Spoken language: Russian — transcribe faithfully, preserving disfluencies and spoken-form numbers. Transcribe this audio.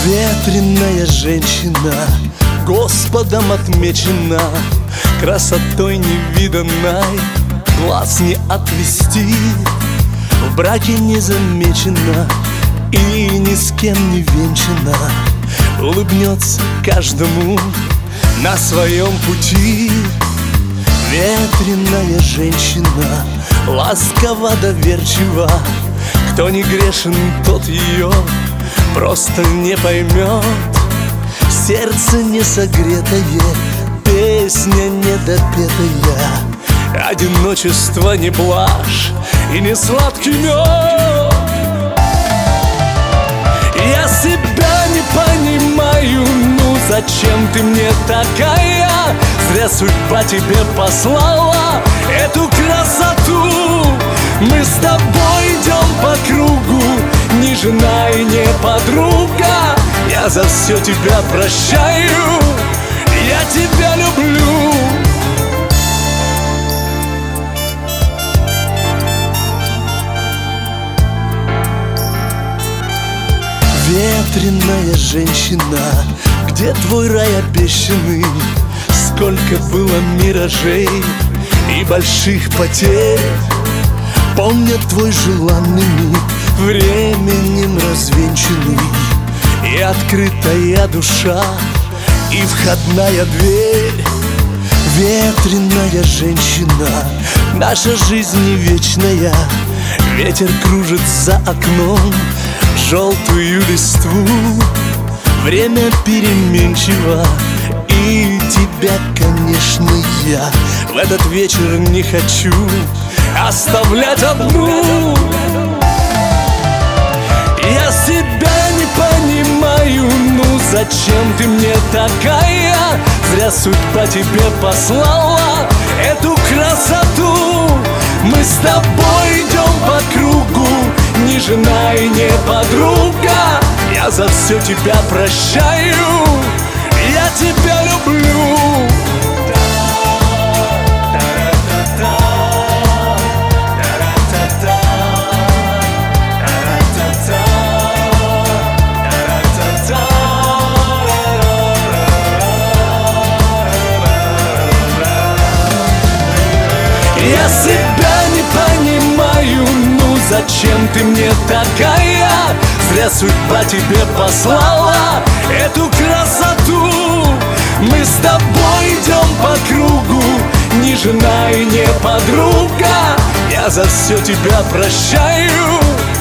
Ветреная женщина, Господом отмечена, красотой невиданной глаз не отвести. В браке не замечена и ни с кем не венчана, улыбнется каждому на своем пути. Ветреная женщина, ласково доверчива, кто не грешен, тот ее просто не поймет. Сердце не согретое, песня недопетая, одиночество не блажь и не сладкий мед. Я себя не понимаю, ну зачем ты мне такая? Зря судьба тебе послала эту красоту. Мы с тобой идем по кругу, ни жена и не подруга. Я за все тебя прощаю, я тебя люблю. Ветреная женщина, где твой рай обещанный? Сколько было миражей и больших потерь. Помнят твой желанный миг, временем развенчанный, и открытая душа, и входная дверь. Ветреная женщина, наша жизнь не вечная. Ветер кружит за окном желтую листву. Время переменчиво, и тебя, конечно, я в этот вечер не хочу оставлять одну. Я себя не понимаю, ну зачем ты мне такая? Зря судьба тебе послала эту красоту. Мы с тобой идем по кругу, ни жена и не подруга. Я за все тебя прощаю, я тебя люблю. Я себя не понимаю, ну зачем ты мне такая? Зря судьба тебе послала эту красоту. Мы с тобой идем по кругу, ни жена и не подруга. Я за все тебя прощаю,